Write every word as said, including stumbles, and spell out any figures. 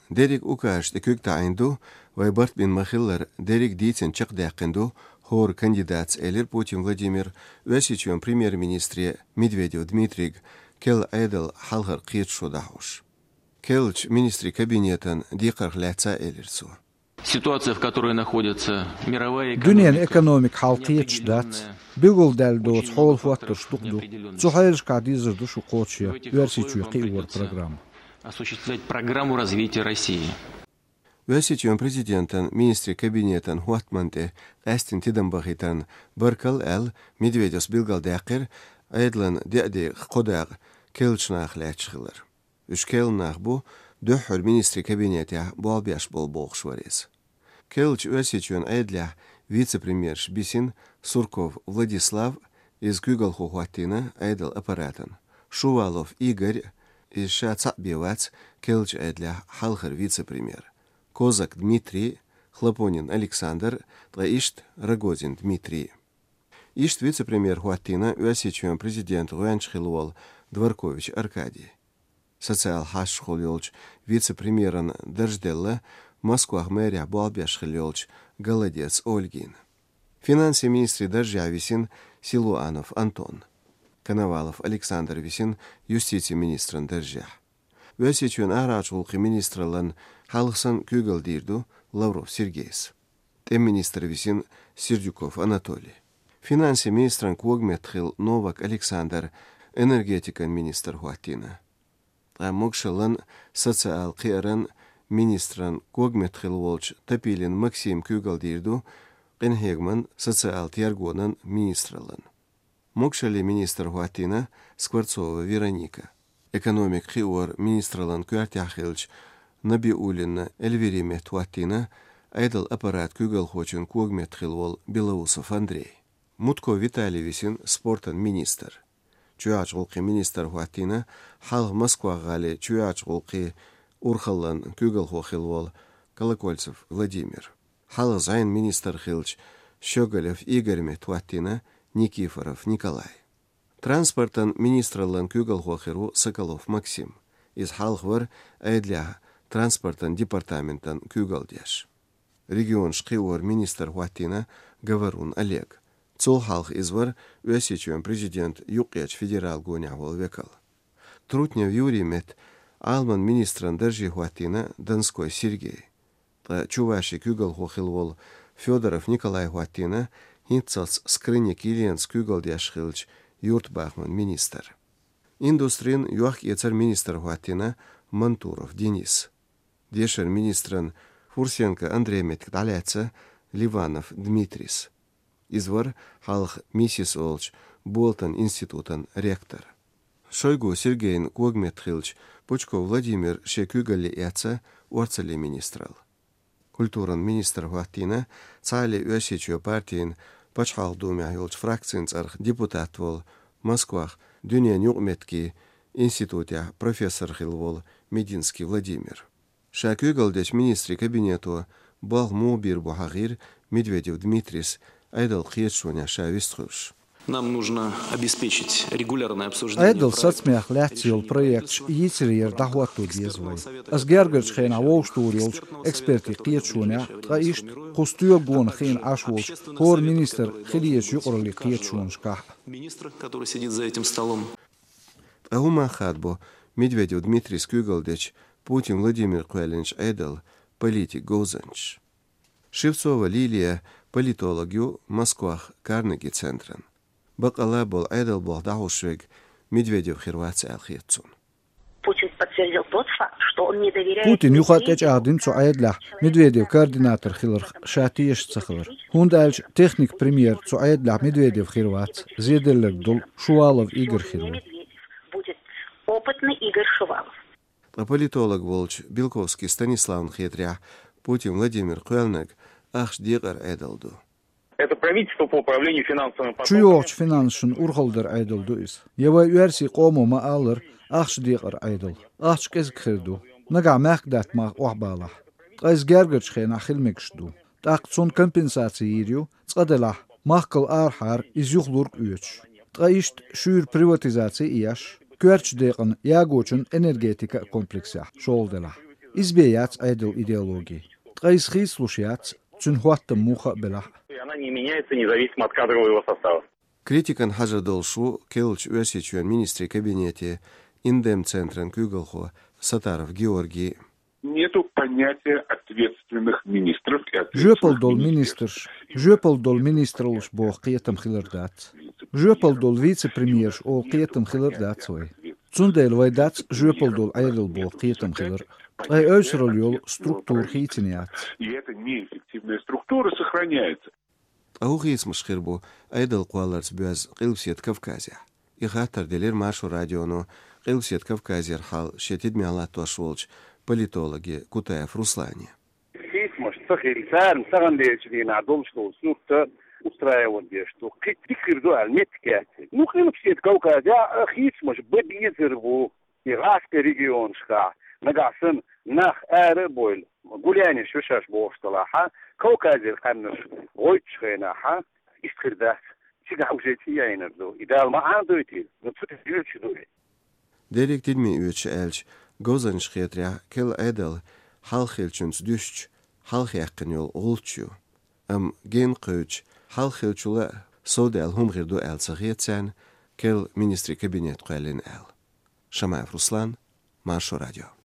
ديريك أوكاش تكوك عندو ويبرت بين مخلر ديريك ديتن چق داقندو هور كانديدات إلير بوتين فلاديمير واسيچون بريمير مينستري ميدفيديو دميتريك كل أيدل حلغر قيت شو داحوش كلش مينستري كابينيتن ديقر لاتسا إليرسو. Ситуация, в которой находится мировая Dünyanın ekonomik halkiyet şiddet, bugül deldo çoğul fuattır ştukdu, çoğayır kadizirdu şu koçya, üversiçüye qiyuvar programı. осуществлять программу развития России. Весичион президентен министри кабинетен хуатманте эстин тидамбахитан баркал эл Медведев билгал дақир айдлан деде қодаг келчнах лячхилар. Үшкелнах бу дөхөр министри кабинете болбяш бол болшварес. Келч Весичион айдля вице-премьер Бисин Сурков Владислав из Гюгал Хуатина айдл аппаратан. Шувалов Игорь из Шацабевац Келч айдля халхар вице-премьер. Козак Дмитрий, Хлопонин Александр, Траишт Рогозин Дмитрий. Ишт вице-премьер Хуатина, Уасичион президент Руянчхилуол Дворкович Аркадий. Социал Хашхулёлч, вице-премьеран Дожделла, Москва мэрия Балбяшхилёлч, Голодец Ольгин. Финансы министры Дождя Висин, Силуанов Антон. Коновалов Александр Висин, юстиция министран Дождя. Уасичион Арачулқи министрлан Халықсан Кюгал дирду Лавров Сергейс. Тем министр Висин Сердюков Анатолий. Финансы министран Кугметхил Новак Александр, энергетикан министр Хуатина. А Мокшалан социал Қиаран министран Кугметхил Волч Тапилин Максим Кюгал дирду Қенхегман социал Тиаргонан министрлан. Мокшали министр Хуатина Скворцова Вероника. Экономик Хиор министрлан Кюартяхилч Набиулина Эльвириме Туатина, айдал аппарат Кюгал Хочен Кугмет Хилвол Белоусов Андрей. Мутко Виталий Висин спортан министр. Чуячголки министр Хуатина, Халх Москва Гали Чуячголки Урхаллан Кюгал Хохилвол Колокольцев Владимир. Халх Зайн министр Хилч Щеголев Игорь Туатина, Никифоров Николай. Транспортан министрлан Кюгал Хохиру Соколов Максим. Из Халхвар айдля транспортан департаментан Кюгалдяш. Регион Шкиор министр Хуатина Говорун Олег. Цол халх извар Уасичион президент Юкьяч федерал гонявол векал. Трутнев Юрий Мет Алман министран Дожди Хуатина Донской Сергей. Чуваши Кюгал Хохилвол Федоров Николай Хуатина Хитцац Скрыник Иленс Кюгалдяш Хилч Юрт Бахман министр. Индустрин Юах Ецар министр Хуатина Мантуров Денис. Дешер министран Фурсенко Андрей Меткдаляца Ливанов Дмитрис. Извар Халх Миссис Олч Болтон институтан ректор. Шойгу Сергейн Кугметхилч Пучко Владимир Шекюгали Яца Орцали министрал. Культуран министр Хуатина Цали Уасичио партиин Пачхал Думя Юлч фракциинцарх депутат вол Москвах Дюня Нюгметки институте профессор Хилвол Мединский Владимир. Шакюгалдеч министри кабинету Балму Бирбухагир Медведев Дмитрис айдал Хьечуня Шавистхуш. Нам нужно обеспечить регулярное обсуждение. Айдал сацмях лятсил проект Йицерьер Дахуату Дезвой. Асгергерч хейна Волштурилч эксперти Хьечуня Таишт Хустуя Гон хейн Ашволч Хор министр Хильеч Юкорли Хьечуншках. Министр, который сидит за этим столом. Аума Хадбо Медведев Дмитрис Кюгалдеч Путин Владимир Куэлинч Айдал политик Гозанч. Шевцова Лилия политологию Москвах Карнеги центран. Бакала был Айдал Богдахушвег Медведев Хирватия Алхетцун. Путин подтвердил тот факт, что он не доверяет... Путин юхатеч адин цу Айдла Медведев координатор Хилар Шатиеш Цахлар. Хундальч техник премьер цу Айдла Медведев Хирват Зеделек Дул Шувалов Игорь Хирват. Будет опытный Игорь Шувалов. А политолог Волч Белковский Станислав Хетря Путин Владимир Куэлнек Ахш Дигар Айдалду. Это правительство по управлению финансовыми потоками. Чуйоч финансшын урхалдар Айдалду из. Ева юэрси қому ма алыр Ахш Дигар Айдал. Ахш кезгхирду. Нага махдат мах уахбалах. Қайз гергерч хейна хилмекшду. Тақцун компенсации ирю цқадалах. Махкал архар из юхлурк үйөч. Тқайшт шүйр приватизации ияш. Кверч деқын ягочын энергетика комплексях. Шолдалах. Избеяц айдл идеологии. Тгайс хислушяц цунхуаттам муха белах. И она не меняется независимо от кадрового состава. Критикан хажардолшу келч өсичуен министри кабинете индем центрен кюгалхо Сатаров Георгий. Нету понятия ответственных министров и Жөпал ответственных дол министр, жөпал дол министр лш бо қиятам хилардат. Жөпал дол вице-премьер о қиятам хилардат свой. Цундел вайдат жөпал дол айдл бо қиятам хилар. Ай өсрол йол структур хитиният. И эта неэффективная структура сохраняется. Аугис мшхирбу айдл кваларс бяз қилсиет Кавказия. И хатар делер машу радиону қилсиет Кавказия хал шетид мялат вашволч политологи Кутаев Руслане. Хисмаш цахильсан сагандечдин адом что сукта устраивать что критикирду алметкати. Ну хилсиет Кавказия хисмаш бедизербу иракский регион шка. Нагасын нах әрі бойл. Гуляне шушаш бошталаха, Кавказия ханнаш ойчхенаха, искирдас. Сига ужети яйнерду. Идеал ма андуйти. Но цути ючду. Дерек дилми üç elç gozan şxetrya kel edel halxelçüns düşç halx yaqqın yol olçu. Am gen qöç halxelçula sodel humgirdu el sagetsen kel ministri kabinet qalin el. Şamayev Ruslan, Marşo Radio.